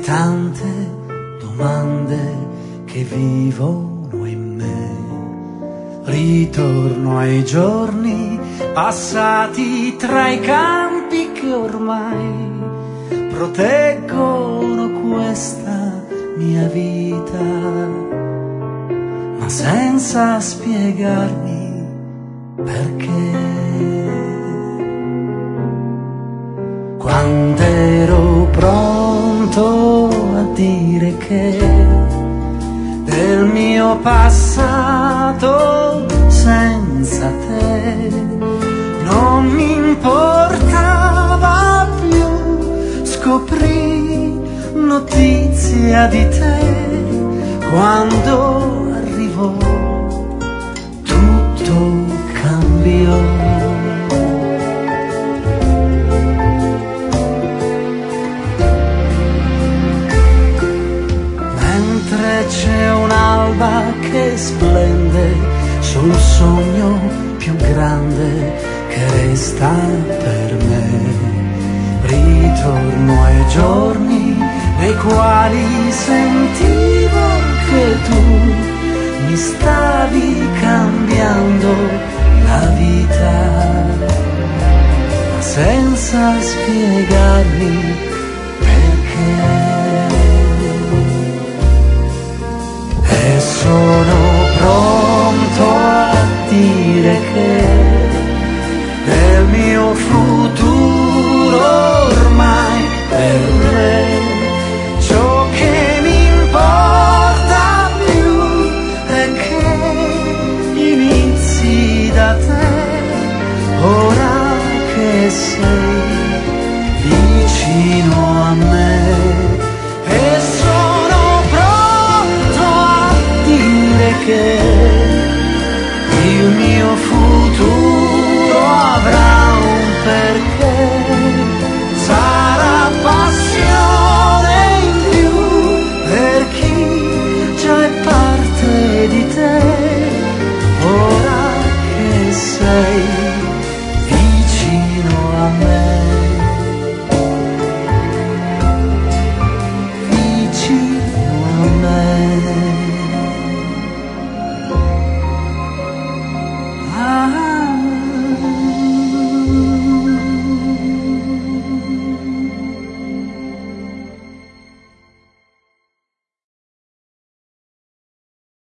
tante domande che vivono in me. Ritorno ai giorni passati tra i campi che ormai proteggono questa mia vita, ma senza spiegarmi perché. Quando ero pronto a dire che del mio passato senza te non mi importava più, scoprì notizia di te quando arrivò, tutto cambiò. C'è un'alba che splende sul sogno più grande che resta per me. Ritorno ai giorni nei quali sentivo che tu mi stavi cambiando la vita, ma senza spiegarmi